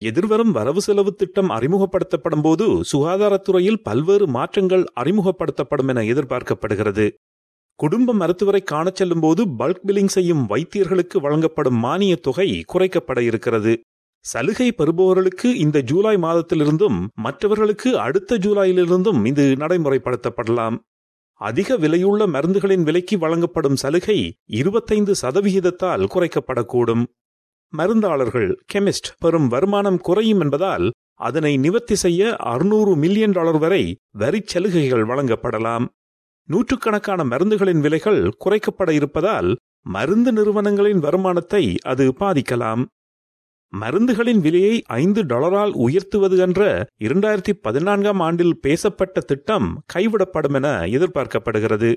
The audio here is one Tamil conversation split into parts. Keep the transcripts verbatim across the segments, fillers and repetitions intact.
எதிர்வரும் வரவு செலவு திட்டம் அறிமுகப்படுத்தப்படும் போது சுகாதாரத்துறையில் பல்வேறு மாற்றங்கள் அறிமுகப்படுத்தப்படும் என எதிர்பார்க்கப்படுகிறது. குடும்ப மருத்துவரை காணச் செல்லும் போது பல்க் பில்லிங் செய்யும் வைத்தியர்களுக்கு வழங்கப்படும் மானிய தொகை குறைக்கப்பட இருக்கிறது. சலுகை பெறுபவர்களுக்கு இந்த ஜூலை மாதத்திலிருந்தும் மற்றவர்களுக்கு அடுத்த ஜூலையிலிருந்தும் இது நடைமுறைப்படுத்தப்படலாம். அதிக விலையுள்ள மருந்துகளின் விலைக்கு வழங்கப்படும் சலுகை இருபத்தைந்து சதவிகிதத்தால் குறைக்கப்படக்கூடும். மருந்தாளர்கள் கெமிஸ்ட் பெறும் வருமானம் குறையும் என்பதால் அதனை நிவர்த்தி செய்ய அறுநூறு மில்லியன் டாலர் வரை வரிச் சலுகைகள் வழங்கப்படலாம். நூற்றுக்கணக்கான மருந்துகளின் விலைகள் குறைக்கப்பட இருப்பதால் மருந்து நிறுவனங்களின் வருமானத்தை அது பாதிக்கலாம். மருந்துகளின் விலையை ஐந்து டாலரால் உயர்த்துவது என்ற இரண்டாயிரத்தி பதினான்காம் ஆண்டில் பேசப்பட்ட திட்டம் கைவிடப்படும் என எதிர்பார்க்கப்படுகிறது.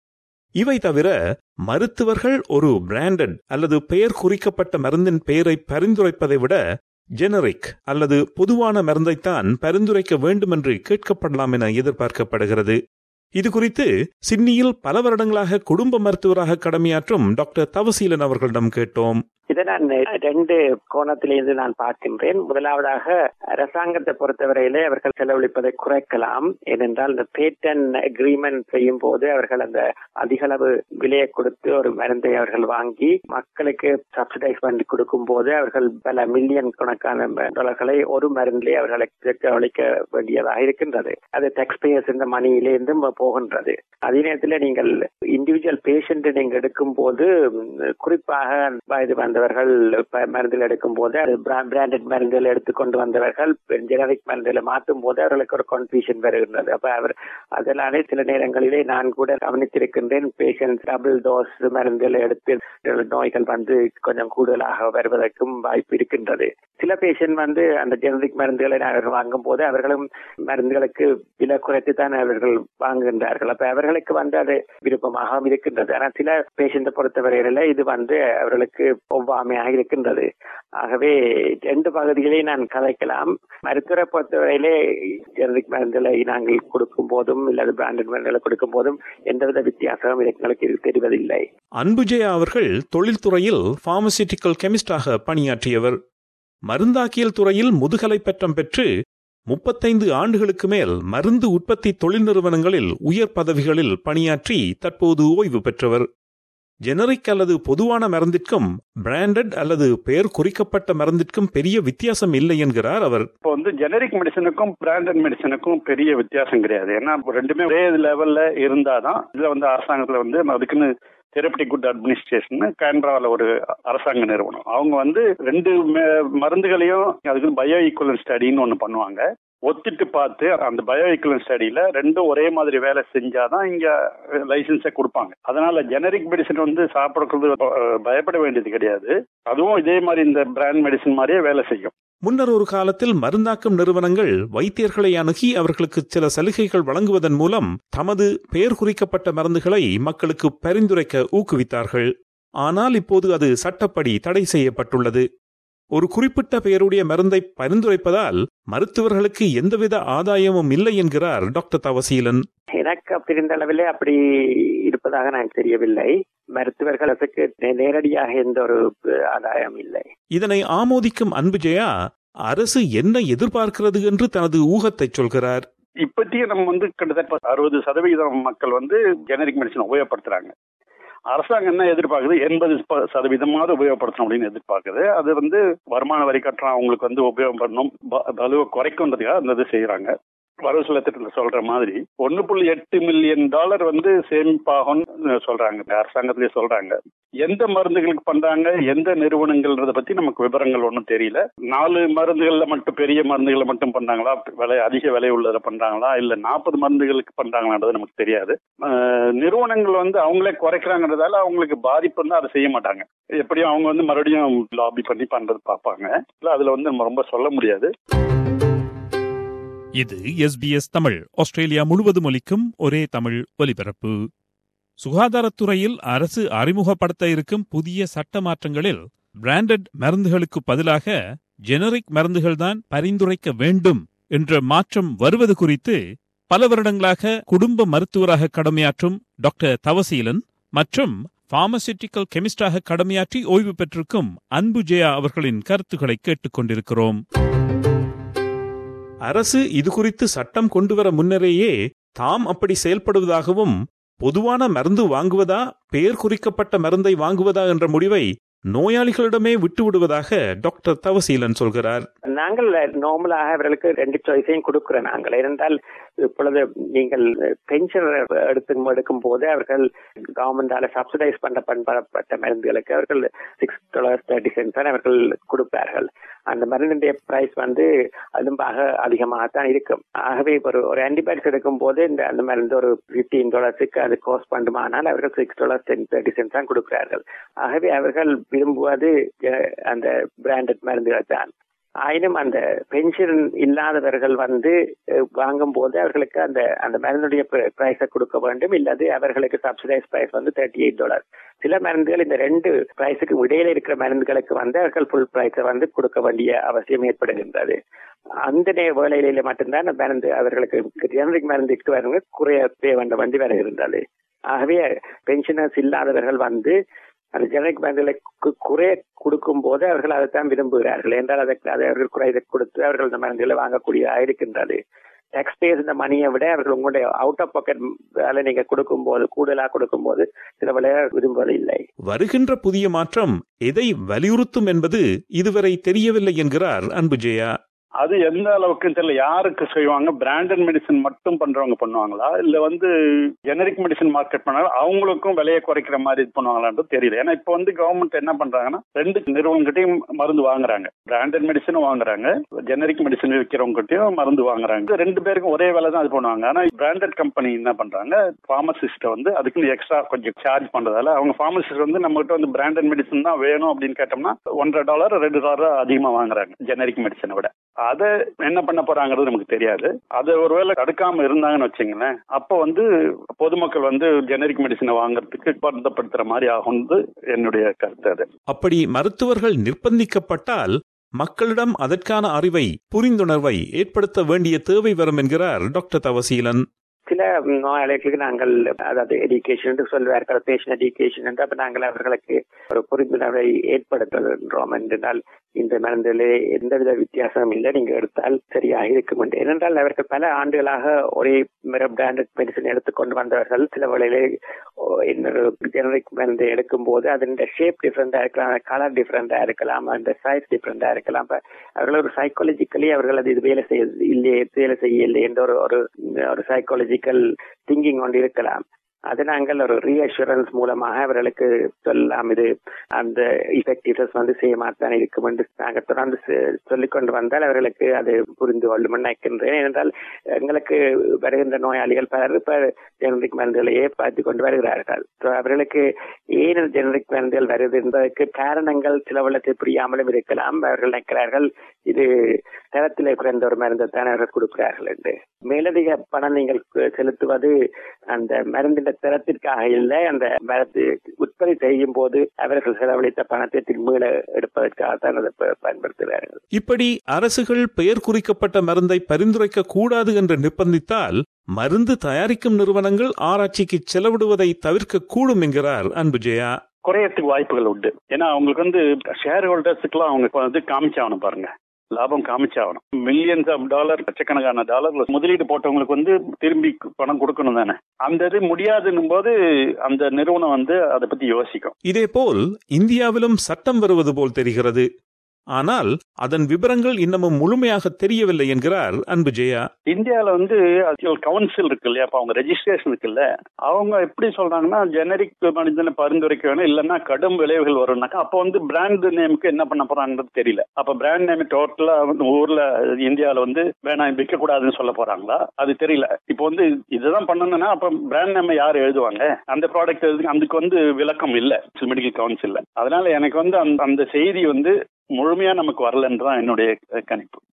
இவை தவிர மருத்துவர்கள் ஒரு பிராண்டட் அல்லது பெயர் குறிக்கப்பட்ட மருந்தின் பெயரை பரிந்துரைப்பதை விட ஜெனரிக் அல்லது பொதுவான மருந்தைத்தான் பரிந்துரைக்க வேண்டும் என்று கேட்கப்படலாம் என எதிர்பார்க்கப்படுகிறது. இது குறித்து சிட்னியில் பல வருடங்களாக குடும்ப மருத்துவராக கடமையாற்றும் டாக்டர் தவசீலன் அவர்களிடம் கேட்டோம். இதை நான் ரெண்டு கோணத்திலிருந்து நான் பார்க்கின்றேன். முதலாவதாக அரசாங்கத்தை பொறுத்தவரையிலே அவர்கள் செலவழிப்பதை குறைக்கலாம். ஏனென்றால் இந்த பேட்டன் அக்ரிமெண்ட் செய்யும் போது அவர்கள் அந்த அதிக அளவு விலையை கொடுத்து ஒரு மருந்தை அவர்கள் வாங்கி மக்களுக்கு சப்சிடைஸ் பண்ணி கொடுக்கும் போது அவர்கள் பல மில்லியன் கணக்கான டாலர்களை ஒரு மருந்திலே அவர்களுக்கு செலவழிக்க வேண்டியதாக இருக்கின்றது. அது டாக்ஸ் பேயர்ஸ் இந்த மணியிலிருந்து போகின்றது. அதே நேரத்தில் நீங்கள் இண்டிவிஜுவல் பேஷண்ட் நீங்க எடுக்கும் போது குறிப்பாக வயது வந்தவர்கள் மருந்துகள் எடுக்கும் போது பிராண்டட் மருந்துகள் எடுத்துக்கொண்டு வந்தவர்கள் ஜெனரிக் மருந்துகளை மாற்றும் போது அவர்களுக்கு ஒரு கன்ஃபியூஷன் வருகின்றது. அப்ப அவர் அதனாலே சில நேரங்களிலே நான் கூட கவனித்திருக்கின்றேன், பேஷண்ட் டபுள் டோஸ் மருந்துகளை எடுத்து நோய்கள் வந்து கொஞ்சம் கூடுதலாக வருவதற்கும் வாய்ப்பு இருக்கின்றது. சில பேஷண்ட் வந்து அந்த ஜெனரிக் மருந்துகளை அவர்கள் வாங்கும் போது அவர்களும் மருந்துகளுக்கு விலை குறைத்து தான் அவர்கள் வாங்குகின்றார்கள். அப்ப அவர்களுக்கு வந்து அது விருப்பமாக இருக்கின்றது. ஆனால் சில பேஷண்ட்டை பொறுத்தவரையில இது வந்து அவர்களுக்கு ஒவ்வாமையாக இருக்கின்றது. ஆகவே ரெண்டு பகுதிகளை நான் கதைக்கலாம். மருத்துவரை பொறுத்தவரையிலே ஜெனரிக் மருந்துகளை நாங்கள் கொடுக்கும் போதும் இல்லது பிராண்டட் மருந்துகளை கொடுக்கும் போதும் எந்தவித வித்தியாசமும் எங்களுக்கு தெரிவதில்லை. அன்புஜயா அவர்கள் தொழில்துறையில் பார்மசியூட்டிக்கல் கெமிஸ்டாக பணியாற்றியவர். மருந்தாக்கியல் துறையில் முதுகலை பட்டம் பெற்று முப்பத்தைந்து ஆண்டுகளுக்கு மேல் மருந்து உற்பத்தி தொழில் நிறுவனங்களில் உயர் பதவிகளில் பணியாற்றி தற்போது ஓய்வு பெற்றவர். ஜெனரிக் அல்லது பொதுவான மருந்திற்கும் பிராண்டட் அல்லது பெயர் குறிக்கப்பட்ட மருந்திற்கும் பெரிய வித்தியாசம் இல்லை என்கிறார் அவர். இப்போ வந்து ஜெனரிக் மெடிசனுக்கும் பிராண்டட் மெடிசனுக்கும் பெரிய வித்தியாசம் கிடையாது. ஏன்னா ரெண்டுமே ஒரே லெவல்ல இருந்தாதான் இதுல வந்து அரசாங்கத்துல வந்து அதுக்குன்னு தெரப்டிக் குட் அட்மினிஸ்ட்ரேஷன் கேன்ட்ராவில் ஒரு அரசாங்க நிறுவனம், அவங்க வந்து ரெண்டு மருந்துகளையும் அதுக்கு பயோ ஈக்குவலன்ட் ஸ்டடின்னு ஒன்று பண்ணுவாங்க. ஒத்திட்டு பார்த்து அந்த பயோ ஈக்குவலன்ட் ஸ்டடியில ரெண்டும் ஒரே மாதிரி வேலை செஞ்சாதான் இங்க லைசன்ஸை கொடுப்பாங்க. அதனால ஜெனரிக் மெடிசன் வந்து சாப்பிடுறது பயப்பட வேண்டியது கிடையாது. அதுவும் இதே மாதிரி இந்த பிராண்ட் மெடிசன் மாதிரியே வேலை செய்யும். முன்னர் ஒரு காலத்தில் மருந்தாக்கும் நிறுவனங்கள் வைத்தியர்களை அணுகி அவர்களுக்கு சில சலுகைகள் வழங்குவதன் மூலம் தமது பெயர் குறிக்கப்பட்ட மருந்துகளை மக்களுக்கு பரிந்துரைக்க ஊக்குவித்தார்கள். ஆனால் இப்போது அது சட்டப்படி தடை செய்யப்பட்டுள்ளது. ஒரு குறிப்பிட்ட பெயருடைய மருந்தை பரிந்துரைப்பதால் மருத்துவர்களுக்கு எந்தவித ஆதாயமும் இல்லை என்கிறார் டாக்டர் தவசீலன். எனக்கு பிரிந்த அளவிலே அப்படி இருப்பதாக நான் தெரியவில்லை. மருத்துவர்களுக்கு நேரடியாக எந்த ஒரு ஆதாயம் இல்லை. இதனை ஆமோதிக்கும் அன்புஜயா அரசு என்ன எதிர்பார்க்கிறது என்று தனது ஊகத்தை சொல்கிறார். இப்பத்தியே நம்ம வந்து கிட்டத்தட்ட அறுபது சதவீதம் மக்கள் வந்து ஜெனரிக் மெடிசன் உபயோகப்படுத்துறாங்க. அரசாங்கம் என்ன எதிர்பார்க்குது, எண்பது சதவீதமாவது உபயோகப்படுத்தணும் அப்படின்னு எதிர்பார்க்குது. அது வந்து வருமான வரி கட்டுறோம் அவங்களுக்கு வந்து உபயோகம் பண்ணணும், பலுவை குறைக்கும்ன்றதுக்காக அந்த இது செய்யறாங்க. வரவு செலவு திட்டத்தில் சொல்ற மாதிரி ஒன்னு புள்ளி எட்டு மில்லியன் டாலர் வந்து சேமிப்பாகும் சொல்றாங்க, அரசாங்கத்திலேயே சொல்றாங்க. எந்த மருந்துகளுக்கு பண்றாங்க, எந்த நிறுவனங்கள்ன்றத பத்தி நமக்கு விவரங்கள் ஒன்றும் தெரியல. நாலு மருந்துகள்ல மட்டும் பெரிய மருந்துகளை மட்டும் பண்றாங்களா, விலை அதிக விலை உள்ளதை பண்றாங்களா, இல்ல நாற்பது மருந்துகளுக்கு பண்றாங்களான்றது நமக்கு தெரியாது. நிறுவனங்கள் வந்து அவங்களே குறைக்கிறாங்கன்றதால அவங்களுக்கு பாதிப்பு வந்து அதை செய்ய மாட்டாங்க. எப்படியும் அவங்க வந்து மறுபடியும் லாபி பண்ணி பண்றது பார்ப்பாங்க. இல்ல அதுல வந்து நம்ம ரொம்ப சொல்ல முடியாது. இது S B S Tamil, Australia முழுவதும் ஒலிக்கும் ஒரே தமிழ் ஒலிபரப்பு. சுகாதாரத்துறையில் அரசு அறிமுகப்படுத்த இருக்கும் புதிய சட்ட மாற்றங்களில் பிராண்டட் மருந்துகளுக்கு பதிலாக ஜெனரிக் மருந்துகள்தான் பரிந்துரைக்க வேண்டும் என்ற மாற்றம் வருவது குறித்து பல வருடங்களாக குடும்ப மருத்துவராக கடமையாற்றும் டாக்டர் தவசீலன் மற்றும் பார்மசியூட்டிக்கல் கெமிஸ்டாக கடமையாற்றி ஓய்வு பெற்றிருக்கும் அன்புஜெயா அவர்களின் கருத்துக்களை கேட்டுக் கொண்டிருக்கிறோம். அரசு இது குறித்து சட்டம் கொண்டுவர முன்னரேயே தாம் அப்படி செயல்படுவதாகவும், பொதுவான மருந்து வாங்குவதா பெயர் குறிக்கப்பட்ட மருந்தை வாங்குவதா என்ற முடிவை நோயாளிகளிடமே விட்டு விடுவதாக டாக்டர் தவசீலன் சொல்கிறார். நாங்கள் நார்மலாக அவர்களுக்கு ரெண்டு சாய்ஸையும் கொடுக்கிறோம். நாங்கள் இருந்தால் இப்பொழுது நீங்கள் பென்ஷன் எடுத்து எடுக்கும் போது அவர்கள் கவர்மெண்டால சப்சிடைஸ் பண்ண பண்ணப்பட்ட மருந்துகளுக்கு அவர்கள் சிக்ஸ் டாலர் தேர்ட்டி சென்ட் தான் அவர்கள் கொடுப்பார்கள். அந்த மருந்துடைய பிரைஸ் வந்து அதும்பாக அதிகமாகத்தான் இருக்கும். ஆகவே ஒரு ஒரு ஆன்டிபயோட்டிக்ஸ் எடுக்கும் போது இந்த அந்த மருந்து ஒரு பிப்டீன் டாலர்ஸுக்கு அது கோஸ்ட் பண்ணுமானால் அவர்கள் six dollar ten thirty cent தான் கொடுக்கிறார்கள். ஆகவே அவர்கள் விரும்புவது அந்த பிராண்டட் மருந்துகள் தான். ஆயினும் அந்த பென்ஷன் இல்லாதவர்கள் வந்து வாங்கும் போது அவர்களுக்கு அந்த அந்த மருந்துடைய பிரைஸை கொடுக்க வேண்டும், இல்லாது அவர்களுக்கு சப்சிடைஸ் பிரைஸ் வந்து தேர்ட்டி எயிட் டாலர். சில மருந்துகள் இந்த ரெண்டு பிரைஸுக்கு இடையில இருக்கிற மருந்துகளுக்கு வந்து அவர்கள் ஃபுல் பிரைஸை வந்து கொடுக்க வேண்டிய அவசியம் ஏற்படுகின்றது. அந்த வேலையில மட்டும்தான் மருந்து அவர்களுக்கு ஜெனரிக் மருந்துக்கு வரவங்க குறைய பே பண்ண வேண்டி வருகின்றது. ஆகவே பென்ஷனர்ஸ் இல்லாதவர்கள் வந்து அந்த ஜெனரிக் மருந்துகளுக்கு குறைய கொடுக்கும் போது அவர்கள் அதைத்தான் விரும்புகிறார்கள். என்றால் அதற்கு அதை அவர்கள் குறைய கொடுத்து அவர்கள் இந்த மருந்துகளை வாங்கக்கூடியதாக இருக்கின்றது. டாக்ஸ் பேஸ் இந்த மணியை விட அவர்கள் உங்களுடைய அவுட் ஆஃப் பாக்கெட் வேலை நீங்க கொடுக்கும் போது கூடுதலாக கொடுக்கும் போது சில விலையை விரும்புவதில்லை. வருகின்ற புதிய மாற்றம் எதை வலியுறுத்தும் என்பது இதுவரை தெரியவில்லை என்கிறார் அன்புஜெயா. அது எந்த அளவுக்கு தெரியல. யாருக்கு செய்வாங்க? பிராண்டட் மெடிசன் மட்டும் பண்றவங்க பண்ணுவாங்களா, இல்ல வந்து ஜெனரிக் மெடிசன் மார்க்கெட் பண்ணாலும் அவங்களுக்கும் விலையை குறைக்கிற மாதிரி இது பண்ணுவாங்களான்றது தெரியல. ஏன்னா இப்ப வந்து கவர்மெண்ட் என்ன பண்றாங்கன்னா ரெண்டு நிறுவனங்கிட்டையும் மருந்து வாங்குறாங்க. பிராண்டட் மெடிசனும் வாங்குறாங்க, ஜெனரிக் மெடிசன் விற்கிறவங்ககிட்டயும் மருந்து வாங்குறாங்க. ரெண்டு பேருக்கும் ஒரே வேலை தான் இது பண்ணுவாங்க. ஆனா பிராண்டட் கம்பெனி என்ன பண்றாங்க, பார்மசிஸ்ட வந்து அதுக்கு எக்ஸ்ட்ரா கொஞ்சம் சார்ஜ் பண்றதால அவங்க பார்மசிஸ்ட் வந்து நம்ம கிட்ட வந்து பிராண்டட் மெடிசன் தான் வேணும் அப்படின்னு கேட்டோம்னா ஒன்றரை டாலர் ரெண்டு டாலர் அதிகமா வாங்குறாங்க ஜெனரிக் மெடிசனை விட. அதை என்ன பண்ண போறாங்கிறது நமக்கு தெரியாது. அதை ஒருவேளை தடுக்காம இருந்தாங்கன்னு வச்சுங்களேன், அப்ப வந்து பொதுமக்கள் வந்து ஜெனரிக் மெடிசனை வாங்குறதுக்கு பந்தப்படுத்துற மாதிரி ஆகும் என்னுடைய கருத்து. அது அப்படி மருத்துவர்கள் நிர்பந்திக்கப்பட்டால் மக்களிடம் அதற்கான அறிவை புரிந்துணர்வை ஏற்படுத்த வேண்டிய தேவை வரும் என்கிறார் டாக்டர் தவசீலன். சில நோயாளிகளுக்கு நாங்கள் அதாவது எஜுகேஷன் சொல்வார்கள், பேஷண்ட் எஜுகேஷன் என்று அப்ப நாங்கள் அவர்களுக்கு ஒரு புரிந்துணர்வை ஏற்படுத்துகின்றோம். என்றால் இந்த மருந்திலே எந்தவித வித்தியாசமும் இல்லை, நீங்க எடுத்தால் சரியாக இருக்கும் என்று. ஏனென்றால் அவர்கள் பல ஆண்டுகளாக ஒரே பிராண்டட் மெடிசன் எடுத்துக்கொண்டு வந்தவர்கள் சில வேளையிலே இன்னொரு ஜெனரிக் மருந்து எடுக்கும் போது அதன் ஷேப் டிஃபரெண்டா இருக்கலாம், கலர் டிஃபரெண்டா இருக்கலாம், அந்த சைஸ் டிஃபரெண்டா இருக்கலாம். அவர்கள் ஒரு சைக்காலஜிக்கலி அவர்கள் அது இது வேலை செய்ய இல்லையே வேலை செய்ய இல்லை என்ற ஒரு ஒரு சைக்காலஜிக்கல் திங்கிங் கொண்டு இருக்கலாம். அது நாங்கள் ஒரு ரீஅஷூரன்ஸ் மூலமாக அவர்களுக்கு சொல்லலாம், இது அந்த இஃபெக்டிவ்னஸ் வந்து சேமாத்தான் இருக்கும் என்று நாங்கள் தொடர்ந்து சொல்லிக் கொண்டு வந்தால் அவர்களுக்கு அது புரிந்து கொள்ளும் நினைக்கின்றேன். ஏனென்றால் எங்களுக்கு வருகின்ற நோயாளிகள் பலர் இப்ப ஜெனரிக் மருந்துகளையே பார்த்து கொண்டு வருகிறார்கள். அவர்களுக்கு ஏன் ஜெனரிக் மருந்துகள் வருது என்பதற்கு காரணங்கள் சில உள்ளத்தை புரியாமலும் இருக்கலாம். அவர்கள் நினைக்கிறார்கள் இது தரத்திலே குறைந்த ஒரு மருந்தை தான் அவர்கள் கொடுக்கிறார்கள் என்று. மேலதிக பணம் நீங்கள் செலுத்துவது அந்த மருந்தின் தரத்திற்காக இல்லை, அந்த மருந்து உற்பத்தி செய்யும் போது அவர்கள் செலவழித்த பணத்தை திரும்ப எடுப்பதற்காகத்தான் அதை பயன்படுத்துகிறார்கள். இப்படி அரசுகள் பெயர் குறிக்கப்பட்ட மருந்தை பரிந்துரைக்க கூடாது என்று நிர்பந்தித்தால் மருந்து தயாரிக்கும் நிறுவனங்கள் ஆராய்ச்சிக்கு செலவிடுவதை தவிர்க்க கூடும் என்கிறார் அன்புஜெயா. குறையத்துக்கு வாய்ப்புகள் உண்டு. ஏன்னா அவங்களுக்கு வந்து ஷேர் ஹோல்டர்ஸுக்குலாம் அவங்க வந்து காமிச்சாகணும், பாருங்க லாபம் காமிச்சாகணும். மில்லியன்ஸ் ஆஃப் டாலர் லட்சக்கணக்கான டாலர் முதலீடு போட்டவங்களுக்கு வந்து திரும்பி பணம் கொடுக்கணும் தானே. அந்த இது முடியாதுன்னும் போது அந்த நிறுவனம் வந்து அதை பத்தி யோசிக்கும். இதே போல் இந்தியாவிலும் சட்டம் வருவது போல் தெரிகிறது. ஆனால் அதன் விவரங்கள் இன்னமும் முழுமையாக தெரியவில்லை என்கிறார் அன்புஜெயா. இந்தியாவில வந்து கவுன்சில் இருக்கு இல்லையா, அவங்க ரெஜிஸ்ட்ரேஷன் இருக்குல்ல, அவங்க எப்படி சொல்றாங்கன்னா ஜெனரிக் மனிதனை பரிந்துரைக்க வேணும், இல்லைன்னா கடும் விளைவுகள் வரும்னாக்கா அப்ப வந்து பிராண்ட் நேமுக்கு என்ன பண்ண போறாங்கிறது தெரியல. அப்ப பிராண்ட் நேம் டோட்டலா ஊர்ல இந்தியாவில வந்து வேணாம் விற்க கூடாதுன்னு சொல்ல போறாங்களா அது தெரியல. இப்போ வந்து இதுதான் பண்ணணும்னா அப்ப பிராண்ட் நேம் யார் எழுதுவாங்க? அந்த ப்ராடக்ட் அதுக்கு வந்து விளக்கம் இல்ல மெடிக்கல் கவுன்சில்ல. அதனால எனக்கு வந்து அந்த செய்தி வந்து முழுமையா நமக்கு வரலன்றதான் என்னுடைய கணிப்பு.